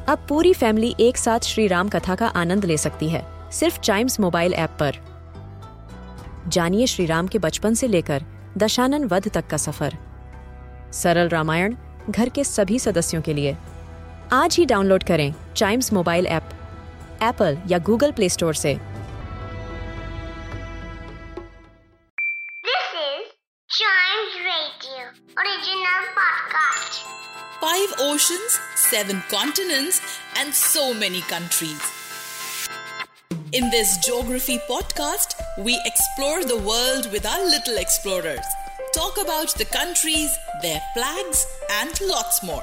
अब पूरी फैमिली एक साथ श्री राम कथा का आनंद ले सकती है सिर्फ चाइम्स मोबाइल ऐप पर। जानिए श्री राम के बचपन से लेकर दशानन वध तक का सफर। सरल रामायण घर के सभी सदस्यों के लिए। आज ही डाउनलोड करें चाइम्स मोबाइल ऐप एप्पल या गूगल प्ले स्टोर से। This is Chimes Radio original podcast. 5 oceans, 7 continents, and so many countries. In this geography podcast, we explore the world with our little explorers. Talk about the countries, their flags, and lots more.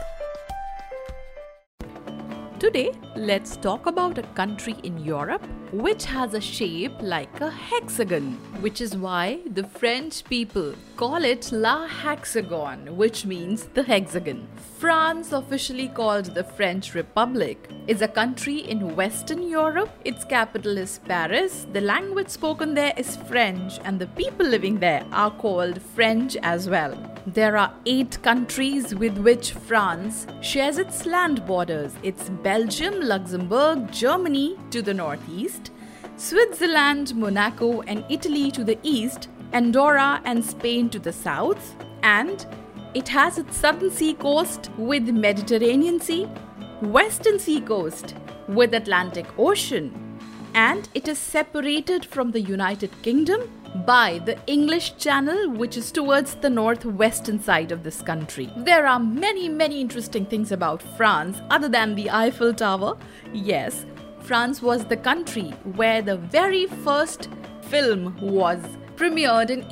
Today, let's talk about a country in Europe which has a shape like a hexagon, which is why the French people call it La Hexagone, which means the hexagon. France, officially called the French Republic, is a country in Western Europe. Its capital is Paris. The language spoken there is French, and the people living there are called French as well. There are 8 countries with which France shares its land borders. It's Belgium, Luxembourg, Germany to the northeast, Switzerland, Monaco and Italy to the east, Andorra and Spain to the south, and it has its southern sea coast with Mediterranean Sea, western sea coast with Atlantic Ocean, and it is separated from the United Kingdom by the English Channel, which is towards the northwestern side of this country. There are many interesting things about France other than the Eiffel Tower. Yes, France was the country where the very first film was premiered in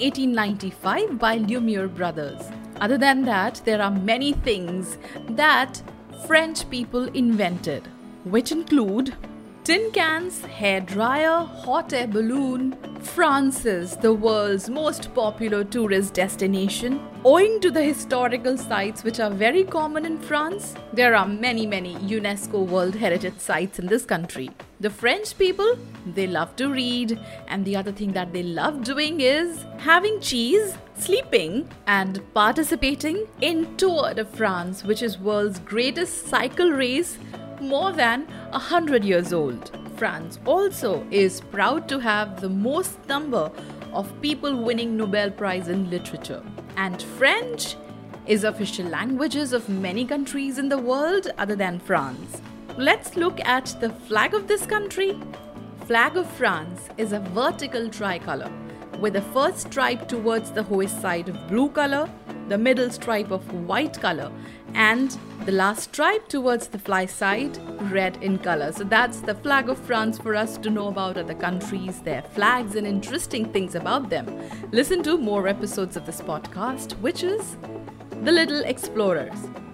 1895 by Lumiere brothers. Other than that, there are many things that French people invented, which include tin cans, hair dryer, hot air balloon. France is the world's most popular tourist destination. Owing to the historical sites which are very common in France, there are many UNESCO World Heritage Sites in this country. The French people, they love to read, and the other thing that they love doing is having cheese, sleeping, and participating in Tour de France, which is world's greatest cycle race, more than 100 years old. France also is proud to have the most number of people winning Nobel Prize in literature. And French is official languages of many countries in the world other than France. Let's look at the flag of this country. Flag of France is a vertical tricolor with the first stripe towards the hoist side of blue color, the middle stripe of white color, and the last stripe towards the fly side, red in color. So that's the flag of France for us to know about other countries, their flags, and interesting things about them. Listen to more episodes of this podcast, which is The Little Explorers.